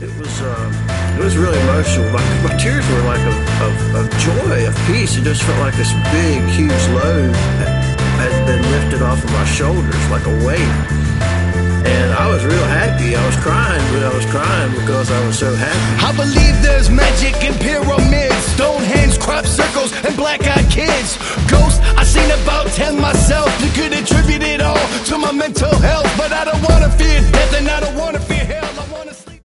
It was really emotional. My tears were like of joy, of peace. It just felt like this big, huge load had been lifted off of my shoulders like a weight. And I was real happy. I was crying, but I was crying because I was so happy. I believe there's magic in pyramids, Stonehenge, crop circles, and black-eyed kids. Ghosts, I seen about 10 myself. You could attribute it all to my mental health.